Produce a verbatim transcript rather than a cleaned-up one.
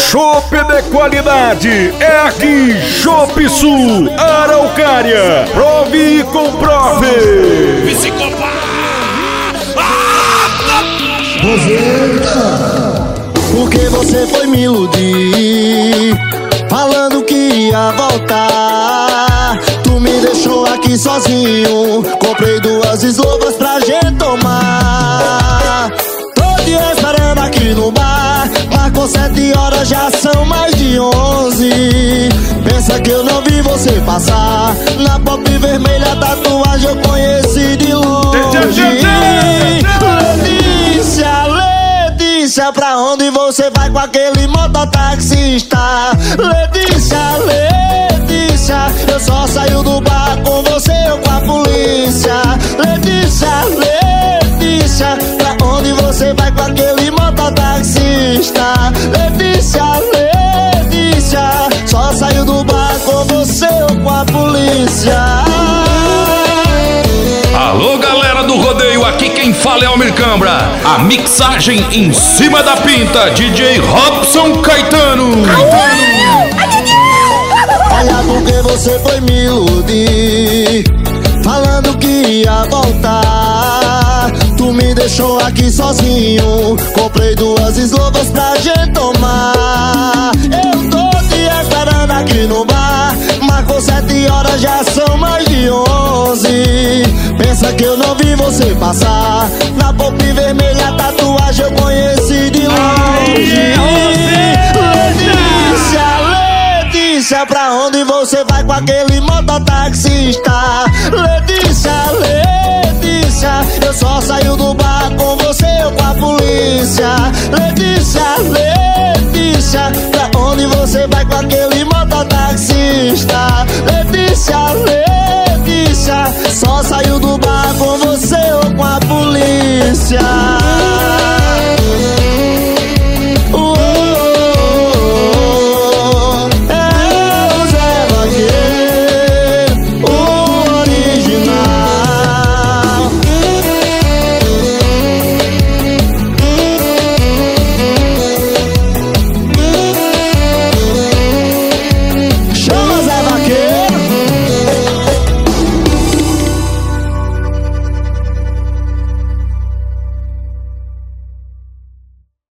chopp de qualidade é aqui, Chopp Sul, Araucária. Prove e comprove. Psicopata! Porque você foi me iludir, falando que ia voltar. Tu me deixou aqui sozinho, comprei duas eslovas pra gente tomar. Tô te esperando aqui no bar, marcou sete horas, já são mais de onze. Pensa que eu não vi você passar, na pop vermelha tatuagem eu conheci de longe. Letícia, Letícia, pra onde você vai com aquele mototaxista? Letícia, Letícia, eu só saio do bar com você ou com a polícia. Letícia, Letícia, pra onde você vai com aquele mototaxista? Letícia, Letícia, só saio do bar com você ou com a polícia. Alô, galera do rodeio, aqui quem fala é Almir Cambra. A mixagem em cima da pinta, D J Robson Caetano. Olha porque você foi me iludir, falando que ia voltar. Tu me deixou aqui sozinho, comprei duas eslovas pra gente tomar. Eu tô te esperando aqui no bar, marcou sete horas, já são mais de onze. Pensa que eu não vi você passar, na pop vermelha tatuagem eu conheci de longe. Letícia, Letícia, pra onde você vai com aquele mototaxista? Letícia, Letícia, eu só saio do bar com você ou com a polícia. Letícia, Letícia, pra onde você vai com aquele mototaxista? Letícia, Letícia,